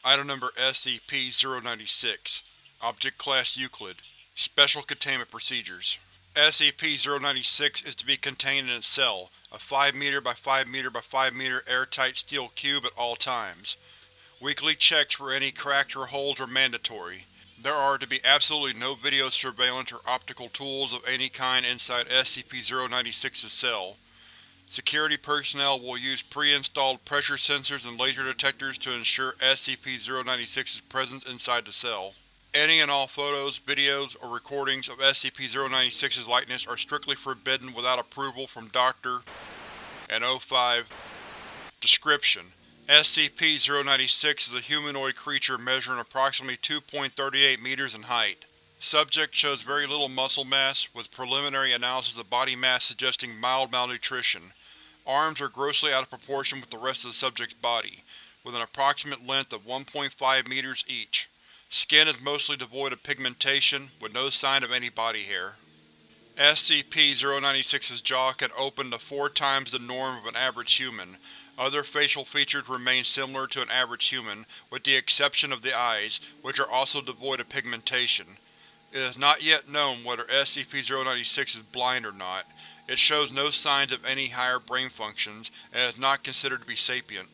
Item Number SCP-096 Object Class Euclid Special Containment Procedures SCP-096 is to be contained in its cell, a 5 by 5 by 5 airtight steel cube at all times. Weekly checks for any cracks or holes are mandatory. There are to be absolutely no video surveillance or optical tools of any kind inside SCP-096's cell. Security personnel will use pre-installed pressure sensors and laser detectors to ensure SCP-096's presence inside the cell. Any and all photos, videos, or recordings of SCP-096's likeness are strictly forbidden without approval from Dr. and O5. Description: SCP-096 is a humanoid creature measuring approximately 2.38 meters in height. Subject shows very little muscle mass, with preliminary analysis of body mass suggesting mild malnutrition. Arms are grossly out of proportion with the rest of the subject's body, with an approximate length of 1.5 meters each. Skin is mostly devoid of pigmentation, with no sign of any body hair. SCP-096's jaw can open to 4 times the norm of an average human. Other facial features remain similar to an average human, with the exception of the eyes, which are also devoid of pigmentation. It is not yet known whether SCP-096 is blind or not. It shows no signs of any higher brain functions, and is not considered to be sapient.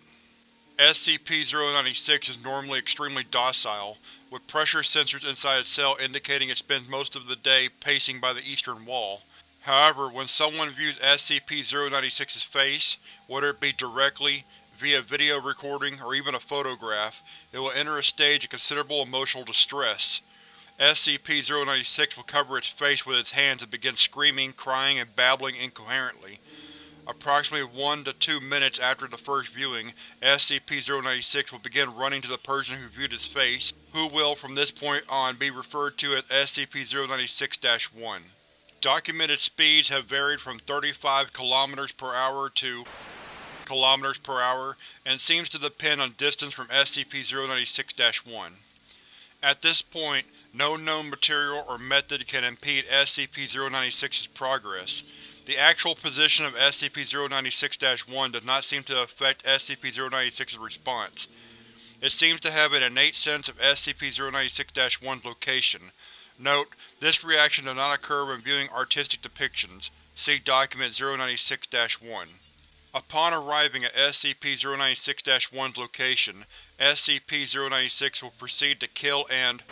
SCP-096 is normally extremely docile, with pressure sensors inside its cell indicating it spends most of the day pacing by the eastern wall. However, when someone views SCP-096's face, whether it be directly, via video recording, or even a photograph, it will enter a stage of considerable emotional distress. SCP-096 will cover its face with its hands and begin screaming, crying, and babbling incoherently. Approximately 1 to 2 minutes after the first viewing, SCP-096 will begin running to the person who viewed its face, who will from this point on be referred to as SCP-096-1. Documented speeds have varied from 35 km per hour to km per hour, and seems to depend on distance from SCP-096-1. At this point, no known material or method can impede SCP-096's progress. The actual position of SCP-096-1 does not seem to affect SCP-096's response. It seems to have an innate sense of SCP-096-1's location. Note: this reaction does not occur when viewing artistic depictions. See Document 096-1. Upon arriving at SCP-096-1's location, SCP-096 will proceed to kill and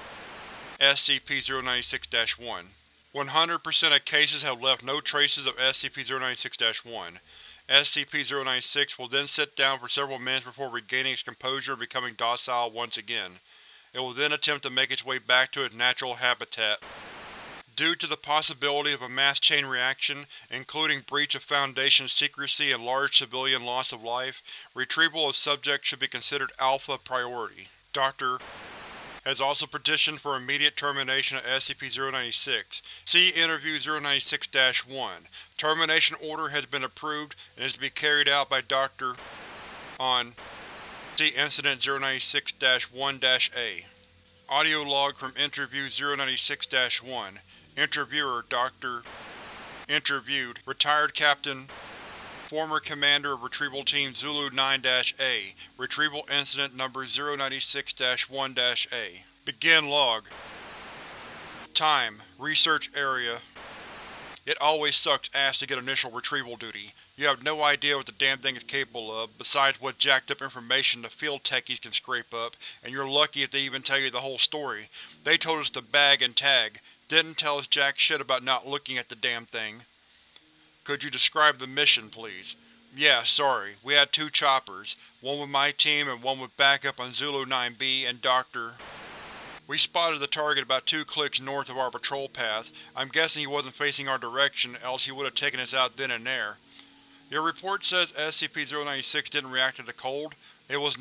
SCP-096-1. 100% of cases have left no traces of SCP-096-1. SCP-096 will then sit down for several minutes before regaining its composure and becoming docile once again. It will then attempt to make its way back to its natural habitat. Due to the possibility of a mass chain reaction, including breach of Foundation secrecy and large civilian loss of life, retrieval of subject should be considered alpha priority. Dr. has also petitioned for immediate termination of SCP-096. See Interview 096-1. Termination order has been approved and is to be carried out by Dr. on See Incident 096-1-A. Audio log from Interview 096-1. Interviewer: Dr. Interviewed: Retired Captain, former Commander of Retrieval Team Zulu 9-A. Retrieval Incident Number 096-1-A. Begin log. Time: Research Area. It always sucks ass to get initial retrieval duty. You have no idea what the damn thing is capable of, besides what jacked up information the field techies can scrape up, and you're lucky if they even tell you the whole story. They told us to bag and tag, didn't tell us jack shit about not looking at the damn thing. Could you describe the mission, please? Yeah, sorry. We had 2 choppers, one with my team and one with backup on Zulu 9B and Dr. We spotted the target about 2 clicks north of our patrol path. I'm guessing he wasn't facing our direction, else he would have taken us out then and there. Your report says SCP-096 didn't react to the cold. It was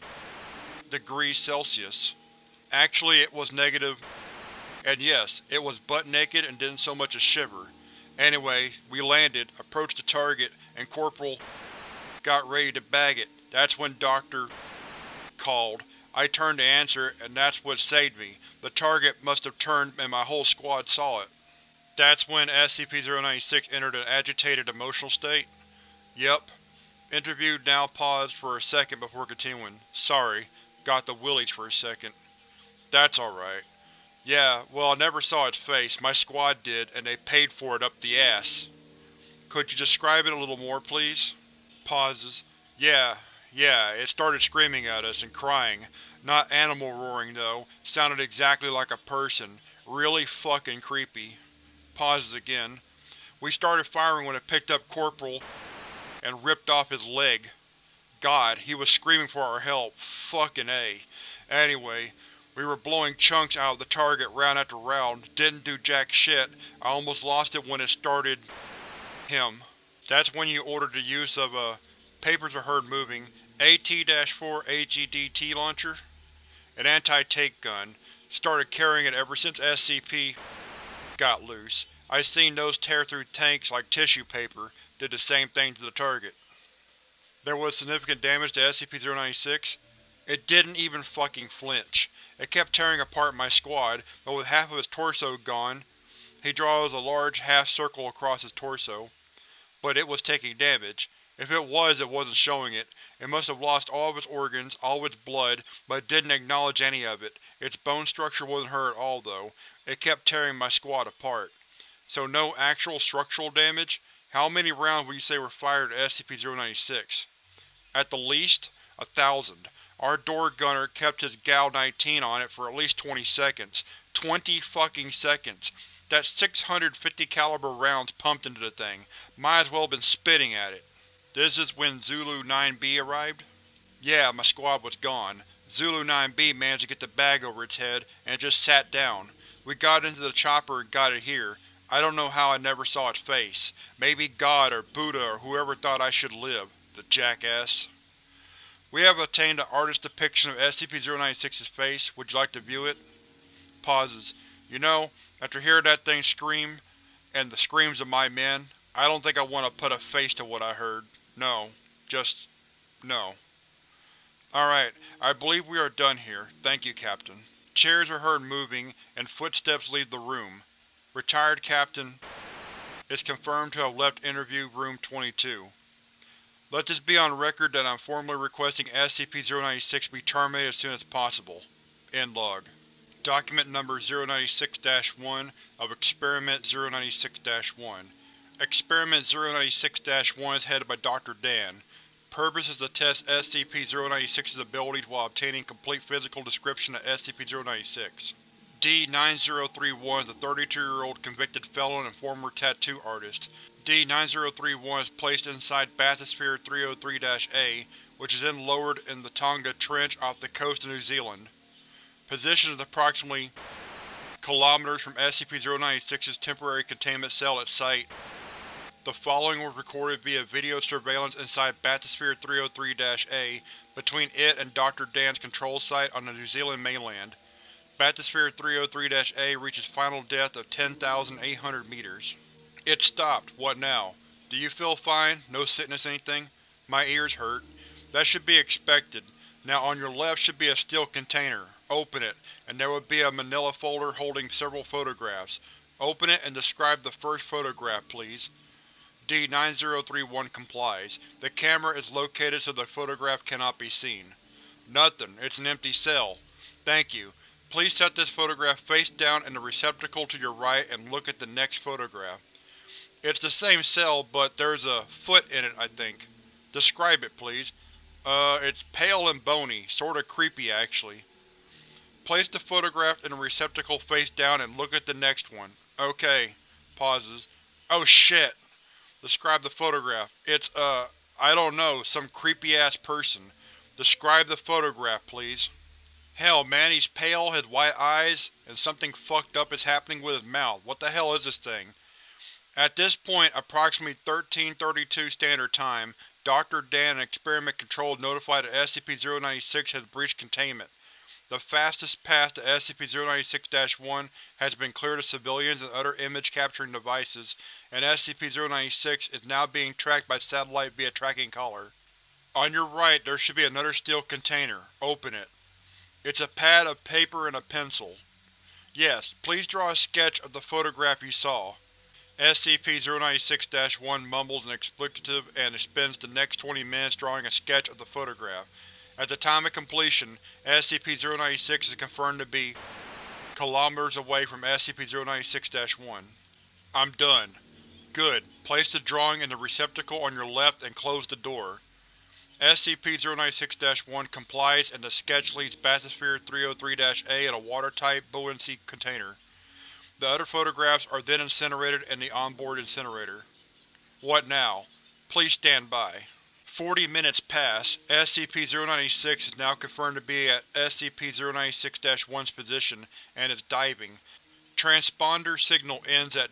-°C. Actually, it was negative, and yes, it was butt naked and didn't so much as shiver. Anyway, we landed, approached the target, and Corporal got ready to bag it. That's when Dr. called. I turned to answer, and that's what saved me. The target must have turned and my whole squad saw it. That's when SCP-096 entered an agitated emotional state? Yep. Interviewed now paused for a second before continuing. Sorry. Got the willies for a second. That's alright. Yeah, well I never saw its face, my squad did, and they paid for it up the ass. Could you describe it a little more, please? Pauses. Yeah, it started screaming at us and crying. Not animal roaring though, sounded exactly like a person. Really fucking creepy. Pauses again. We started firing when it picked up Corporal and ripped off his leg. God, he was screaming for our help. Fucking A. Anyway, we were blowing chunks out of the target round after round, didn't do jack shit. I almost lost it when it started him. That's when you ordered the use of a papers are heard moving AT-4 AGDT launcher, an anti-tank gun. Started carrying it ever since SCP got loose. I've seen those tear through tanks like tissue paper, did the same thing to the target. There was significant damage to SCP-096. It didn't even fucking flinch. It kept tearing apart my squad, but with half of its torso gone, he draws a large half-circle across his torso. But it was taking damage. If it wasn't showing it. It must have lost all of its organs, all of its blood, but it didn't acknowledge any of it. Its bone structure wasn't hurt at all, though. It kept tearing my squad apart. So no actual structural damage? How many rounds would you say were fired at SCP-096? At the least, 1,000. Our door gunner kept his GAL-19 on it for at least 20 seconds. 20 fucking seconds. That's 650 caliber rounds pumped into the thing. Might as well have been spitting at it. This is when Zulu 9B arrived? Yeah, my squad was gone. Zulu 9B managed to get the bag over its head and just sat down. We got into the chopper and got it here. I don't know how I never saw its face. Maybe God or Buddha or whoever thought I should live. The jackass. We have obtained an artist's depiction of SCP-096's face. Would you like to view it? Pauses. You know, after hearing that thing scream, and the screams of my men, I don't think I want to put a face to what I heard. No. Just… no. Alright, I believe we are done here. Thank you, Captain. Chairs are heard moving, and footsteps leave the room. Retired Captain is confirmed to have left interview room 22. Let this be on record that I am formally requesting SCP-096 be terminated as soon as possible. End log. Document number 096-1 of Experiment 096-1. Experiment 096-1 is headed by Dr. Dan. Purpose is to test SCP-096's abilities while obtaining complete physical description of SCP-096. D-9031 is a 32-year-old convicted felon and former tattoo artist. D-9031 is placed inside Bathysphere 303-A, which is then lowered in the Tonga Trench off the coast of New Zealand. Position is approximately kilometers from SCP-096's temporary containment cell at site. The following was recorded via video surveillance inside Bathysphere 303-A between it and Dr. Dan's control site on the New Zealand mainland. Bathysphere 303-A reaches final depth of 10,800 meters. It stopped. What now? Do you feel fine? No sickness anything? My ears hurt. That should be expected. Now on your left should be a steel container. Open it, and there would be a manila folder holding several photographs. Open it and describe the first photograph, please. D-9031 complies. The camera is located so the photograph cannot be seen. Nothing. It's an empty cell. Thank you. Please set this photograph face down in the receptacle to your right and look at the next photograph. It's the same cell, but there's a foot in it, I think. Describe it, please. It's pale and bony, sorta creepy actually. Place the photograph in the receptacle face down and look at the next one. Okay. Pauses. Oh shit! Describe the photograph. It's, I don't know, some creepy-ass person. Describe the photograph, please. Hell, man, he's pale, has white eyes, and something fucked up is happening with his mouth. What the hell is this thing? At this point, approximately 13:32 Standard Time, Dr. Dan and Experiment Control notified that SCP-096 has breached containment. The fastest path to SCP-096-1 has been cleared of civilians and other image-capturing devices, and SCP-096 is now being tracked by satellite via tracking collar. On your right there should be another steel container. Open it. It's a pad of paper and a pencil. Yes, please draw a sketch of the photograph you saw. SCP-096-1 mumbles an expletive and spends the next 20 minutes drawing a sketch of the photograph. At the time of completion, SCP-096 is confirmed to be kilometers away from SCP-096-1. I'm done. Good. Place the drawing in the receptacle on your left and close the door. SCP-096-1 complies and the sketch leaves Bathysphere 303-A in a watertight buoyancy container. The other photographs are then incinerated in the onboard incinerator. What now? Please stand by. 40 minutes pass. SCP-096 is now confirmed to be at SCP-096-1's position and is diving. Transponder signal ends at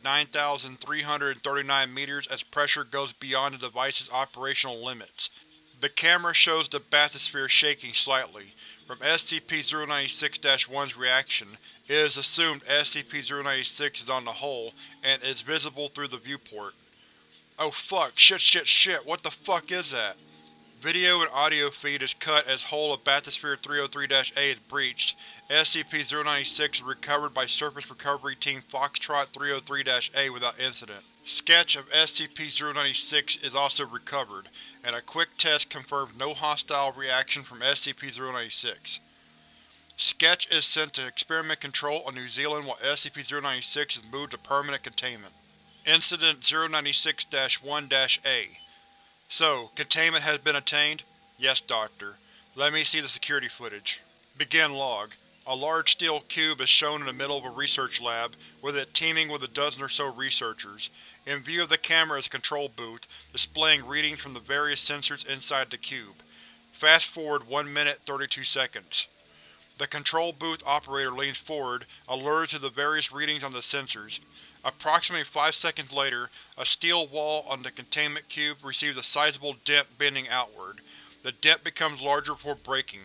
9,339 meters as pressure goes beyond the device's operational limits. The camera shows the bathysphere shaking slightly. From SCP-096-1's reaction, it is assumed SCP-096 is on the hull and is visible through the viewport. Oh fuck, shit, what the fuck is that? Video and audio feed is cut as hull of Bathysphere 303-A is breached. SCP-096 is recovered by Surface Recovery Team Foxtrot 303-A without incident. Sketch of SCP-096 is also recovered, and a quick test confirms no hostile reaction from SCP-096. Sketch is sent to Experiment Control on New Zealand while SCP-096 is moved to permanent containment. Incident 096-1-A. So, containment has been attained? Yes, Doctor. Let me see the security footage. Begin log. A large steel cube is shown in the middle of a research lab, with it teeming with a dozen or so researchers. In view of the camera is a control booth, displaying readings from the various sensors inside the cube. Fast forward 1 minute 32 seconds. The control booth operator leans forward, alerted to the various readings on the sensors. Approximately 5 seconds later, a steel wall on the containment cube receives a sizable dent bending outward. The dent becomes larger before breaking.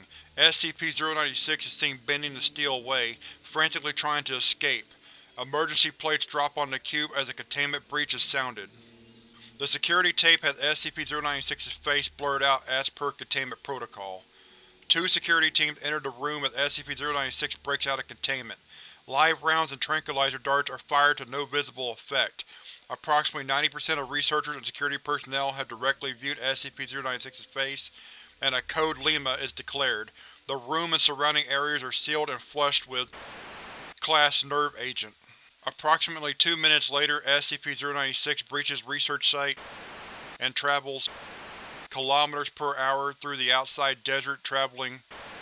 SCP-096 is seen bending the steel away, frantically trying to escape. Emergency plates drop on the cube as a containment breach is sounded. The security tape has SCP-096's face blurred out as per containment protocol. 2 security teams enter the room as SCP-096 breaks out of containment. Live rounds and tranquilizer darts are fired to no visible effect. Approximately 90% of researchers and security personnel have directly viewed SCP-096's face, and a Code Lima is declared. The room and surrounding areas are sealed and flushed with Class Nerve Agent. Approximately 2 minutes later, SCP-096 breaches research site and travels kilometers per hour through the outside desert, traveling.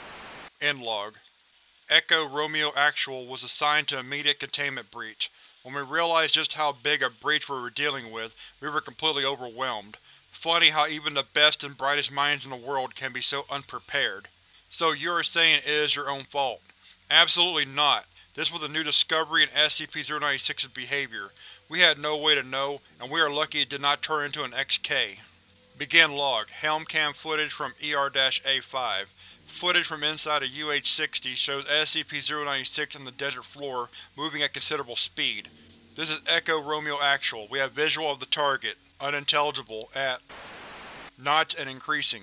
End log. Echo Romeo Actual was assigned to immediate containment breach. When we realized just how big a breach we were dealing with, we were completely overwhelmed. Funny how even the best and brightest minds in the world can be so unprepared. So you are saying it is your own fault? Absolutely not. This was a new discovery in SCP-096's behavior. We had no way to know, and we are lucky it did not turn into an XK. Begin log. Helmcam footage from ER-A5. Footage from inside a UH-60 shows SCP-096 on the desert floor, moving at considerable speed. This is Echo Romeo Actual. We have visual of the target, unintelligible, at knots and increasing.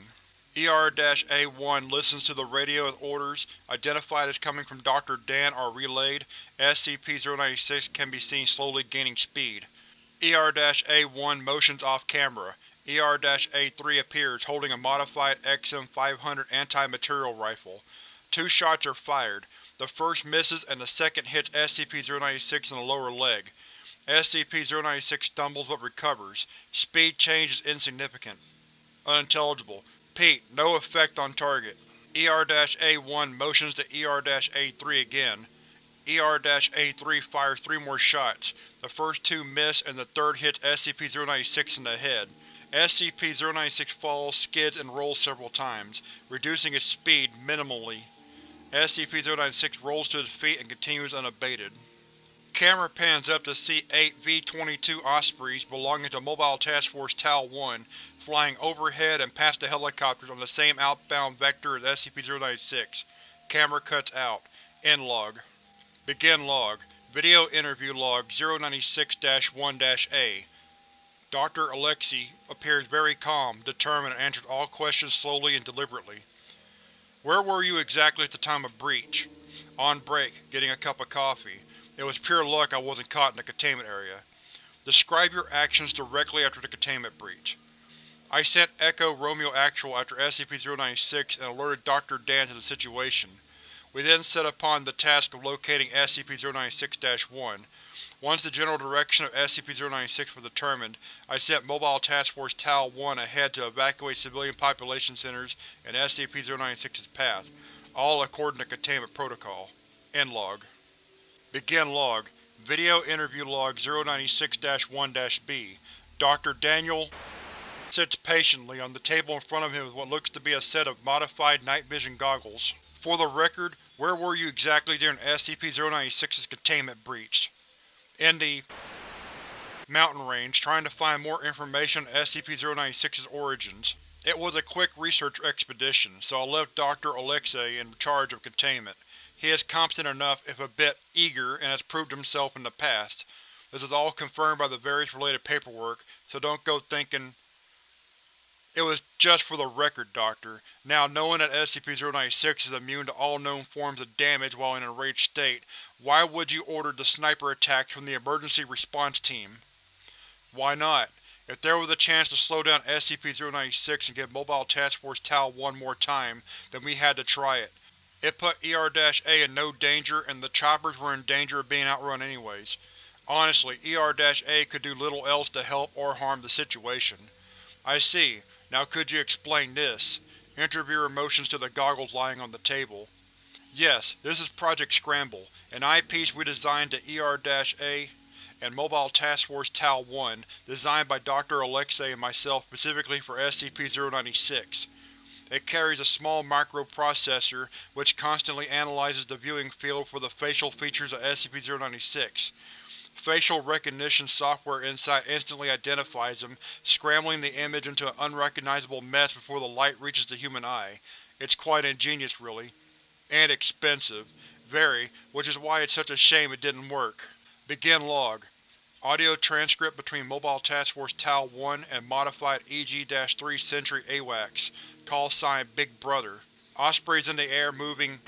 ER-A1 listens to the radio as orders, identified as coming from Dr. Dan, are relayed. SCP-096 can be seen slowly gaining speed. ER-A1 motions off-camera. ER-A3 appears, holding a modified XM500 anti-material rifle. 2 shots are fired. The first misses and the second hits SCP-096 in the lower leg. SCP-096 stumbles but recovers. Speed change is insignificant. Unintelligible. Pete, no effect on target. ER-A1 motions to ER-A3 again. ER-A3 fires 3 more shots. The first 2 miss and the third hits SCP-096 in the head. SCP-096 falls, skids, and rolls several times, reducing its speed minimally. SCP-096 rolls to its feet and continues unabated. Camera pans up to see 8 V-22 Ospreys belonging to Mobile Task Force Tau-1 flying overhead and past the helicopters on the same outbound vector as SCP-096. Camera cuts out. End log. Begin log. Video interview log 096-1-A. Dr. Alexei appears very calm, determined, and answers all questions slowly and deliberately. Where were you exactly at the time of breach? On break, getting a cup of coffee. It was pure luck I wasn't caught in the containment area. Describe your actions directly after the containment breach. I sent Echo Romeo Actual after SCP-096 and alerted Dr. Dan to the situation. We then set upon the task of locating SCP-096-1. Once the general direction of SCP-096 was determined, I sent Mobile Task Force Tau-1 ahead to evacuate civilian population centers in SCP-096's path, all according to Containment Protocol. End log. Begin log. Video Interview Log 096-1-B. Dr. Daniel sits patiently on the table in front of him with what looks to be a set of modified night vision goggles. For the record, where were you exactly during SCP-096's containment breach? In the mountain range, trying to find more information on SCP-096's origins. It was a quick research expedition, so I left Dr. Alexei in charge of containment. He is competent enough, if a bit eager, and has proved himself in the past. This is all confirmed by the various related paperwork, so don't go thinking… It was just for the record, Doctor. Now, knowing that SCP-096 is immune to all known forms of damage while in an enraged state, why would you order the sniper attacks from the Emergency Response Team? Why not? If there was a chance to slow down SCP-096 and give Mobile Task Force Tau-1 more time, then we had to try it. It put ER-A in no danger, and the choppers were in danger of being outrun anyways. Honestly, ER-A could do little else to help or harm the situation. I see. Now could you explain this? Interviewer motions to the goggles lying on the table. Yes, this is Project Scramble, an eyepiece we designed to ER-A and Mobile Task Force Tau-1, designed by Dr. Alexei and myself specifically for SCP-096. It carries a small microprocessor which constantly analyzes the viewing field for the facial features of SCP-096. Facial recognition software inside instantly identifies them, scrambling the image into an unrecognizable mess before the light reaches the human eye. It's quite ingenious, really. And expensive. Very, which is why it's such a shame it didn't work. Begin log. Audio transcript between Mobile Task Force Tau-1 and modified EG-3 Sentry AWACS. Call sign Big Brother. Ospreys in the air moving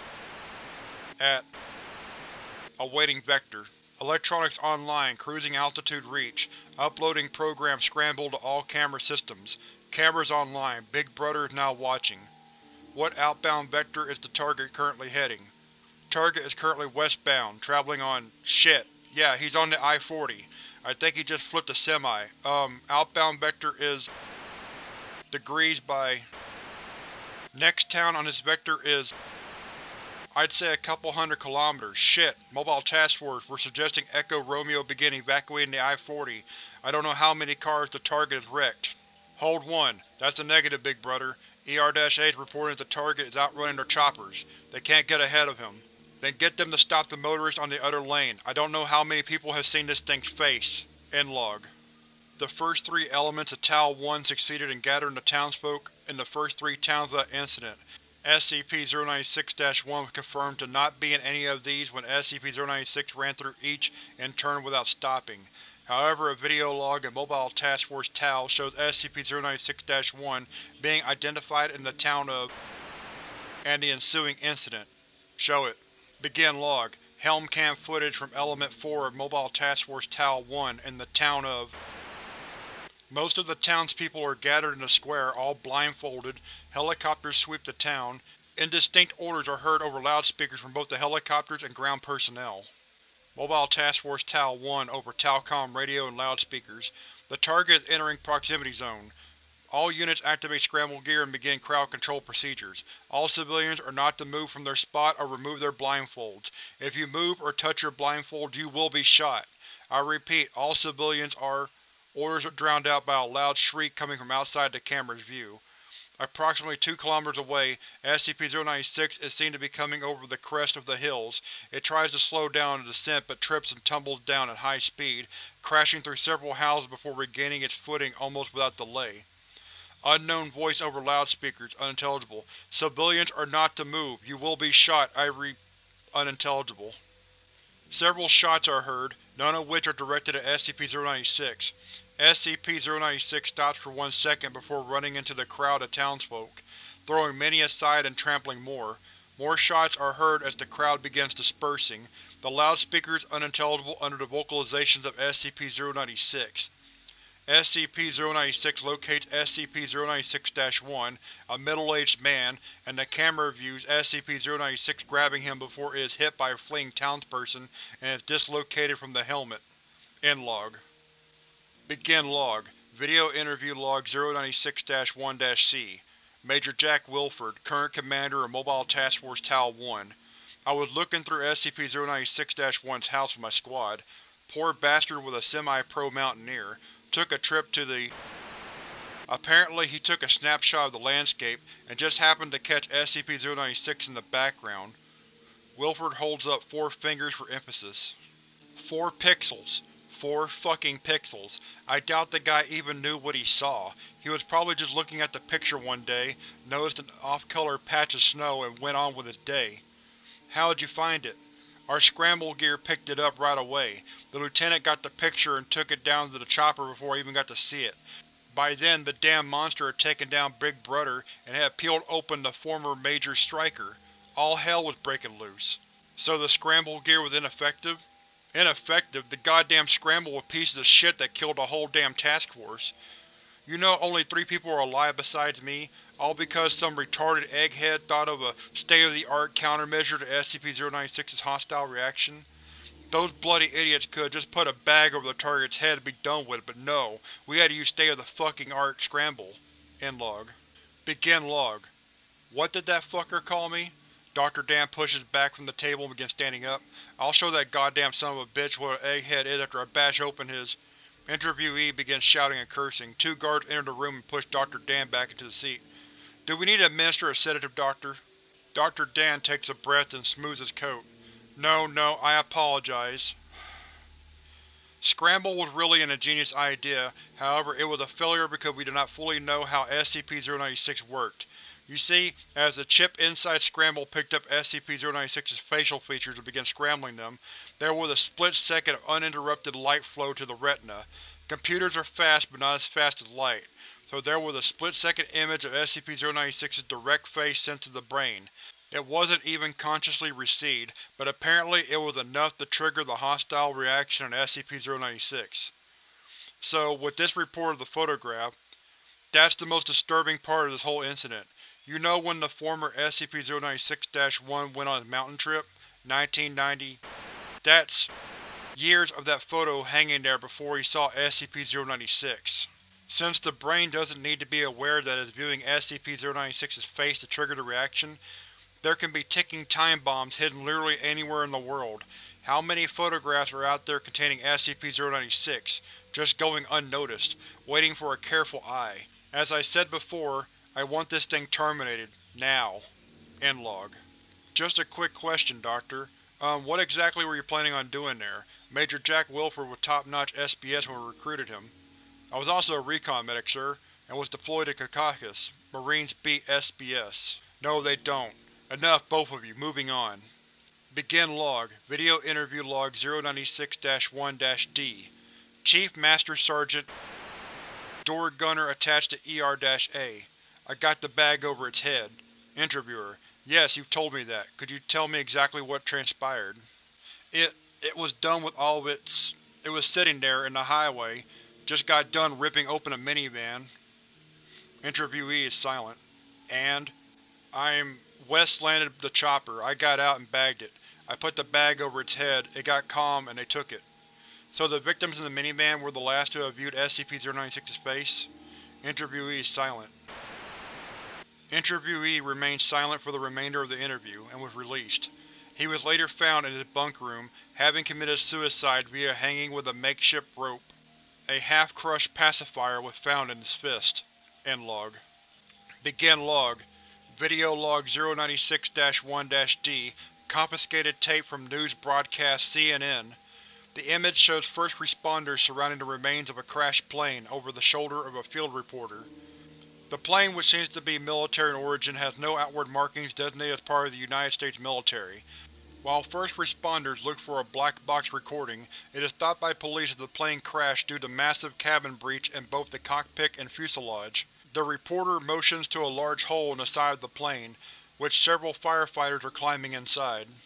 at awaiting vector. Electronics online, cruising altitude reach. Uploading program scrambled to all camera systems. Cameras online, Big Brother is now watching. What outbound vector is the target currently heading? Target is currently westbound, traveling on… shit. Yeah, he's on the I-40. I think he just flipped a semi. Outbound vector is… degrees by… Next town on this vector is… I'd say a couple 100 kilometers. Shit. Mobile Task Force, we're suggesting Echo Romeo begin evacuating the I-40. I don't know how many cars the target is wrecked. Hold 1. That's a negative, Big Brother. ER-A is reporting that the target is outrunning their choppers. They can't get ahead of him. Then get them to stop the motorist on the other lane. I don't know how many people have seen this thing's face. End log. The first 3 elements of Tau-1 succeeded in gathering the townsfolk in the first 3 towns of that incident. SCP-096-1 was confirmed to not be in any of these when SCP-096 ran through each in turn without stopping. However, a video log in Mobile Task Force Tau shows SCP-096-1 being identified in the town of… and the ensuing incident. Show it. Begin log. Helm cam footage from Element 4 of Mobile Task Force Tau-1 in the town of… Most of the townspeople are gathered in a square, all blindfolded. Helicopters sweep the town. Indistinct orders are heard over loudspeakers from both the helicopters and ground personnel. Mobile Task Force Tau-1 over Talcom radio and loudspeakers. The target is entering proximity zone. All units activate scramble gear and begin crowd control procedures. All civilians are not to move from their spot or remove their blindfolds. If you move or touch your blindfold, you will be shot. I repeat, all civilians are… Orders are drowned out by a loud shriek coming from outside the camera's view. Approximately 2 kilometers away, SCP-096 is seen to be coming over the crest of the hills. It tries to slow down the descent but trips and tumbles down at high speed, crashing through several houses before regaining its footing almost without delay. Unknown voice over loudspeakers, unintelligible. Civilians are not to move. You will be shot. Unintelligible. Several shots are heard, none of which are directed at SCP-096. SCP-096 stops for 1 second before running into the crowd of townsfolk, throwing many aside and trampling more. More shots are heard as the crowd begins dispersing, the loudspeakers unintelligible under the vocalizations of SCP-096. SCP-096 locates SCP-096-1, a middle-aged man, and the camera views SCP-096 grabbing him before it is hit by a fleeing townsperson and is dislocated from the helmet. End log. Begin log. Video interview log 096-1-C. Major Jack Wilford, current commander of Mobile Task Force Tau-1. I was looking through SCP-096-1's house with my squad. Poor bastard was a semi-pro mountaineer. Took a trip to the… Apparently he took a snapshot of the landscape and just happened to catch SCP-096 in the background. Wilford holds up 4 fingers for emphasis. 4 pixels. 4 fucking pixels. I doubt the guy even knew what he saw. He was probably just looking at the picture one day, noticed an off-color patch of snow and went on with his day. How did you find it? Our scramble gear picked it up right away. The lieutenant got the picture and took it down to the chopper before I even got to see it. By then, the damn monster had taken down Big Brother and had peeled open the former Major Striker. All hell was breaking loose. So the scramble gear was ineffective? Ineffective? The goddamn scramble was pieces of shit that killed the whole damn task force. You know only 3 people are alive besides me, all because some retarded egghead thought of a state-of-the-art countermeasure to SCP-096's hostile reaction? Those bloody idiots could have just put a bag over the target's head and be done with it, but no, we had to use state-of-the-fucking-art scramble. End log. Begin log. What did that fucker call me? Dr. Dan pushes back from the table and begins standing up. I'll show that goddamn son of a bitch what an egghead is after I bash open his… Interviewee begins shouting and cursing. 2 guards enter the room and push Dr. Dan back into the seat. Do we need to administer a sedative, Doctor? Dr. Dan takes a breath and smooths his coat. No, I apologize. Scramble was really an ingenious idea, however it was a failure because we did not fully know how SCP-096 worked. You see, as the chip inside Scramble picked up SCP-096's facial features and began scrambling them, there was a split second of uninterrupted light flow to the retina. Computers are fast but not as fast as light, so there was a split-second image of SCP-096's direct face sent to the brain. It wasn't even consciously received, but apparently it was enough to trigger the hostile reaction in SCP-096. So, with this report of the photograph, that's the most disturbing part of this whole incident. You know when the former SCP-096-1 went on his mountain trip? 1990. That's years of that photo hanging there before he saw SCP-096. Since the brain doesn't need to be aware that it is viewing SCP-096's face to trigger the reaction, there can be ticking time bombs hidden literally anywhere in the world. How many photographs are out there containing SCP-096, just going unnoticed, waiting for a careful eye? As I said before, I want this thing terminated. Now. End log. Just a quick question, Doctor. What exactly were you planning on doing there? Major Jack Wilford was top-notch SBS when we recruited him. I was also a recon medic, sir, and was deployed to Caucasus. Marines beat SBS. No, they don't. Enough, both of you. Moving on. Begin log. Video interview log 096-1-D. Chief Master Sergeant Door Gunner attached to ER-A. I got the bag over its head. Interviewer: Yes, you've told me that. Could you tell me exactly what transpired? It was done with all of its… It was sitting there, in the highway. Just got done ripping open a minivan. Interviewee is silent. And? West landed the chopper. I got out and bagged it. I put the bag over its head, it got calm, and they took it. So the victims in the minivan were the last to have viewed SCP-096's face? Interviewee is silent. Interviewee remained silent for the remainder of the interview, and was released. He was later found in his bunk room, having committed suicide via hanging with a makeshift rope. A half-crushed pacifier was found in his fist. End log. Begin log. Video log 096-1-D. Confiscated tape from news broadcast CNN. The image shows first responders surrounding the remains of a crashed plane over the shoulder of a field reporter. The plane, which seems to be military in origin, has no outward markings designated as part of the United States military. While first responders look for a black box recording, it is thought by police that the plane crashed due to massive cabin breach in both the cockpit and fuselage. The reporter motions to a large hole in the side of the plane, which several firefighters are climbing inside.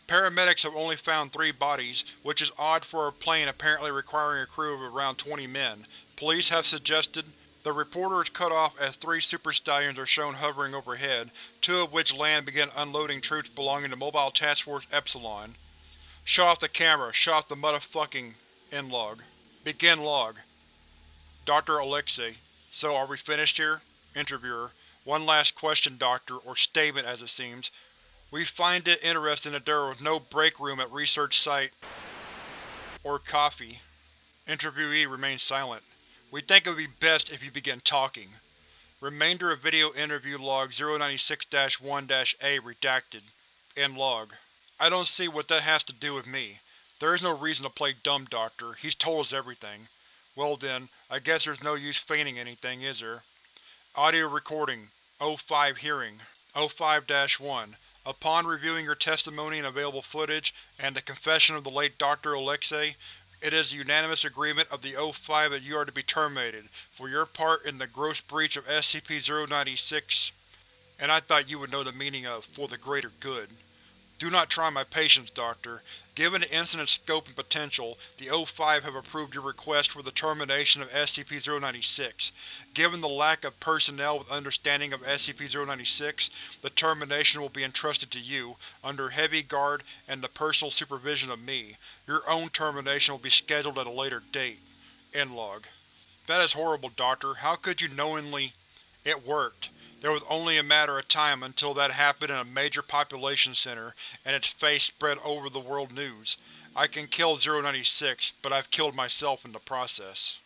Paramedics have only found 3 bodies, which is odd for a plane apparently requiring a crew of around 20 men. Police have suggested the reporter is cut off as 3 Super Stallions are shown hovering overhead, 2 of which land and begin unloading troops belonging to Mobile Task Force Epsilon. Shut off the camera, shut off the motherfucking… End log. Begin log. Dr. Alexei: So, are we finished here? Interviewer: One last question, Doctor, or statement as it seems. We find it interesting that there was no break room at research site or coffee. Interviewee remains silent. We think it would be best if you begin talking. Remainder of video interview log 096-1-A redacted. End log. I don't see what that has to do with me. There is no reason to play dumb, Doctor. He's told us everything. Well then, I guess there's no use feigning anything, is there? Audio recording. O5 hearing. O5-1. Upon reviewing your testimony and available footage, and the confession of the late Dr. Alexei, it is the unanimous agreement of the O5 that you are to be terminated for your part in the gross breach of SCP-096, and I thought you would know the meaning of "for the greater good." Do not try my patience, Doctor. Given the incident's scope and potential, the O5 have approved your request for the termination of SCP-096. Given the lack of personnel with understanding of SCP-096, the termination will be entrusted to you, under heavy guard and the personal supervision of me. Your own termination will be scheduled at a later date. End log. That is horrible, Doctor. How could you knowingly… It worked. There was only a matter of time until that happened in a major population center, and its face spread over the world news. I can kill 096, but I've killed myself in the process.